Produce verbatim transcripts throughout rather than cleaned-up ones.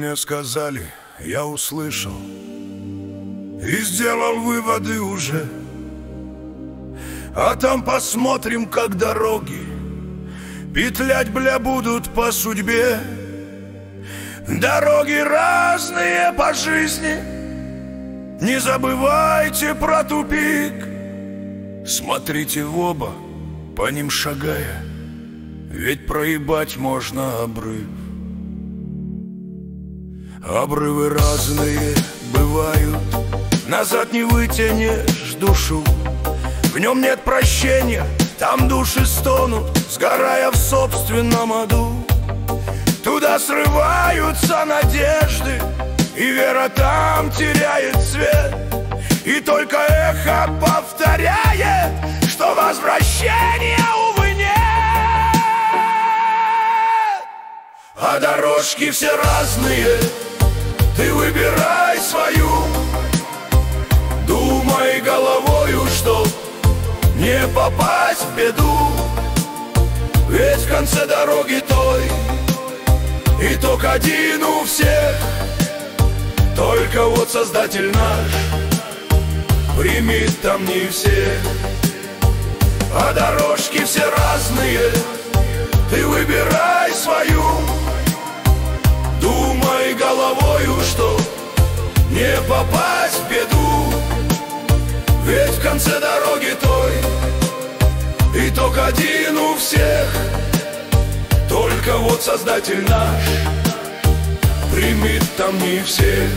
мне сказали, я услышал и сделал выводы уже. А там посмотрим, как дороги петлять, бля, будут по судьбе. Дороги разные по жизни, не забывайте про тупик. Смотрите в оба, по ним шагая, ведь проебать можно обрыв. Обрывы разные бывают, назад не вытянешь душу. В нем нет прощения, там души стонут, сгорая в собственном аду. Туда срываются надежды, и вера там теряет цвет. И только эхо повторяет, что возвращения, увы, нет. А дорожки все разные, ты выбирай свою. Думай головою, чтоб не попасть в беду. Ведь в конце дороги той итог один у всех. Только вот Создатель наш примет там не всех. А дорожки все разные, ты выбирай свою. Думай головою, чтоб не попасть в беду. Ведь в конце дороги той итог один у всех. Только вот Создатель наш примет там не всех.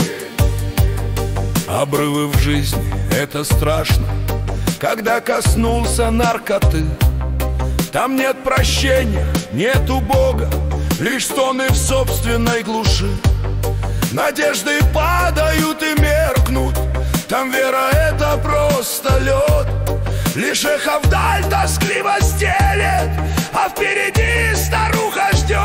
Обрывы в жизни — это страшно, когда коснулся наркоты. Там нет прощения, нету Бога, лишь стоны в собственной глуши. Надежды падают и меркнут, там вера — это просто лед. Лишь эхо вдаль тоскливо стелет, а впереди старуха ждет.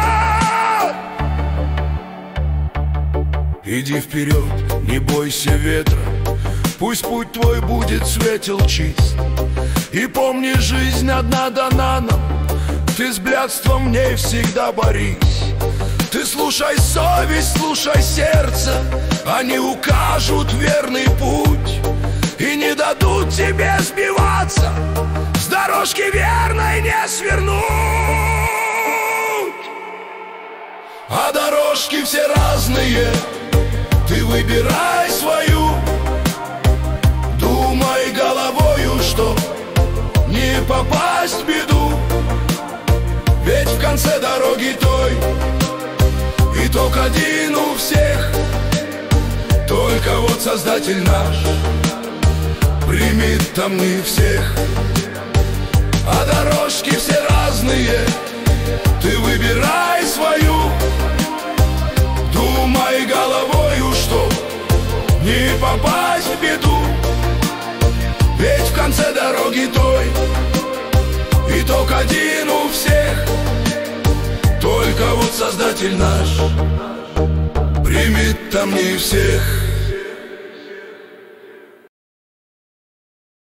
Иди вперед, не бойся ветра, пусть путь твой будет светел чист. И помни, жизнь одна дана нам, ты с блядством в ней всегда борись. Ты слушай совесть, слушай сердце, они укажут верный путь и не дадут тебе сбиваться, с дорожки верной не свернуть. А дорожки все разные, ты выбирай свою. Думай головою, чтоб не попасть в беду. Ведь в конце дороги той итог один у всех. Только вот Создатель наш примет там не всех. А дорожки все разные, ты выбирай свою. Думай головою, чтоб не попасть в беду. Ведь в конце дороги той итог один у всех. Только вот Создатель наш примет там не всех.